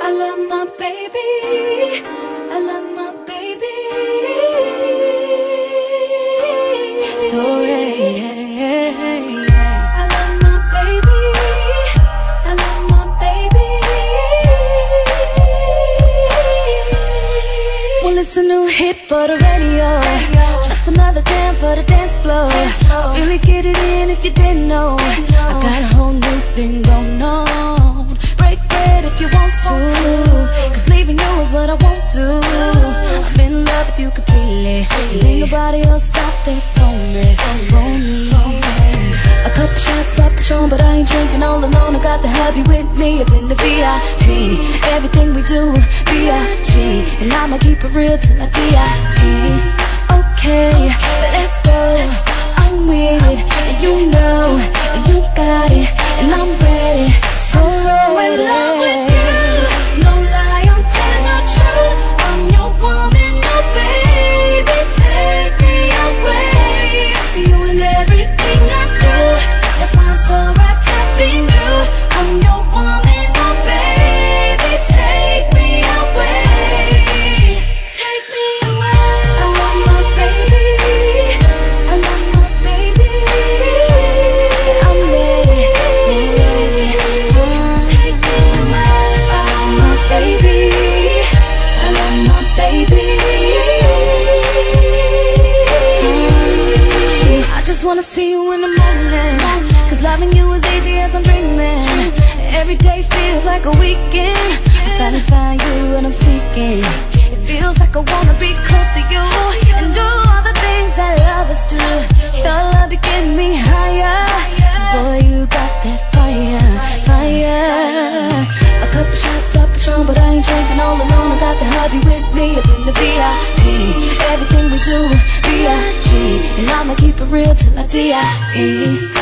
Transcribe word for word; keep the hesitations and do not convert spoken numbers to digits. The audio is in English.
I love my baby, I love my baby. So right, I love my baby, I love my baby. Well, it's a new hit for the radio, just another jam for the dance floor. I really get it in if you didn't know. I got a whole new thing going on. Break bread if you want to, cause leaving you is what I won't do. I'm in love with you completely, and ain't nobody else out there for me, for me. A couple shots of Patron, but I ain't drinking all alone. I got the hubby with me up in the V I P. Everything we do, B I G, and I'ma keep it real till I D I E. Okay, let's go, I'm with it, and you know, and you got it, and I'm ready. So I'm so in love with you, no lie, I'm telling the truth. I'm your woman, oh baby, take me away. See you in everything I do, that's why I'm so wrapped up in you. I'm your woman, oh baby, take me away. Take me away. I love my baby, I love my baby. I'm ready, so ready. Take me away. I love my baby, I love my baby. I just wanna see you in the morning, cause loving you is easy as I'm dreaming. Every day feels like a weekend. I finally find you and I'm seeking. It feels like I wanna be close to you and do all the things that lovers do. Your love be getting me higher, cause boy you got that fire, fire. A couple shots of Patron, but I ain't drinking all alone. I got the hubby with me up in the V I P. Everything we do, B I G, and I'ma keep it real till I D I E.